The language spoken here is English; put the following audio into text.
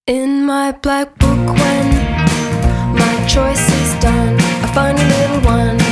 In my black book, when my choice is done, I find a little one